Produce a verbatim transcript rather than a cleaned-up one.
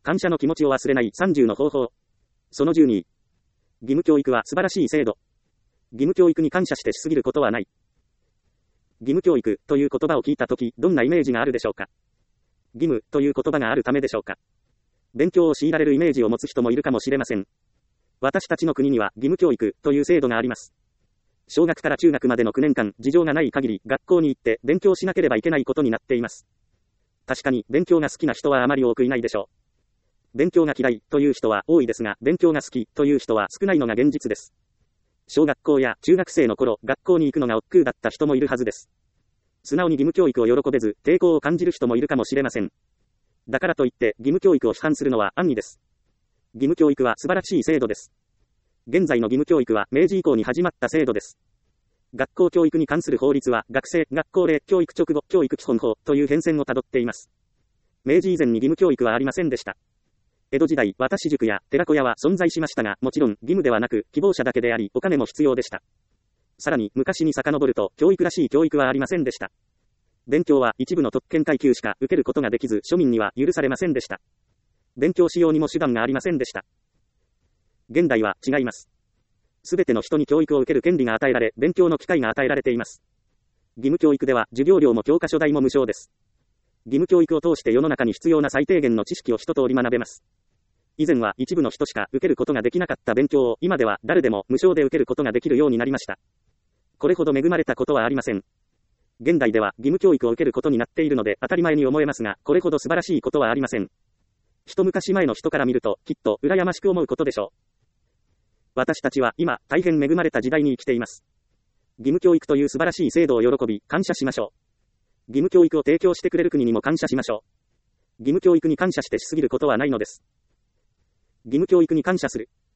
感謝の気持ちを忘れないさんじゅうの方法。そのじゅうに。義務教育は素晴らしい制度。義務教育に感謝してしすぎることはない。義務教育という言葉を聞いたとき、どんなイメージがあるでしょうか。義務という言葉があるためでしょうか。勉強を強いられるイメージを持つ人もいるかもしれません。私たちの国には義務教育という制度があります。小学から中学までのきゅうねんかん、事情がない限り学校に行って勉強しなければいけないことになっています。確かに勉強が好きな人はあまり多くいないでしょう。勉強が嫌いという人は多いですが、勉強が好きという人は少ないのが現実です。小学校や中学生の頃、学校に行くのが億劫だった人もいるはずです。素直に義務教育を喜べず、抵抗を感じる人もいるかもしれません。だからといって、義務教育を批判するのは安易です。義務教育は素晴らしい制度です。現在の義務教育は明治以降に始まった制度です。学校教育に関する法律は、学生、学校令、教育直後、教育基本法という変遷をたどっています。明治以前に義務教育はありませんでした。江戸時代、渡し塾や寺子屋は存在しましたが、もちろん、義務ではなく、希望者だけであり、お金も必要でした。さらに、昔に遡ると、教育らしい教育はありませんでした。勉強は一部の特権階級しか受けることができず、庶民には許されませんでした。勉強しようにも手段がありませんでした。現代は違います。すべての人に教育を受ける権利が与えられ、勉強の機会が与えられています。義務教育では、授業料も教科書代も無償です。義務教育を通して世の中に必要な最低限の知識を一通り学べます。以前は一部の人しか受けることができなかった勉強を今では誰でも無償で受けることができるようになりました。これほど恵まれたことはありません。現代では義務教育を受けることになっているので当たり前に思えますが、これほど素晴らしいことはありません。一昔前の人から見るときっと羨ましく思うことでしょう。私たちは今大変恵まれた時代に生きています。義務教育という素晴らしい制度を喜び感謝しましょう。義務教育を提供してくれる国にも感謝しましょう。義務教育に感謝してしすぎることはないのです。義務教育に感謝する。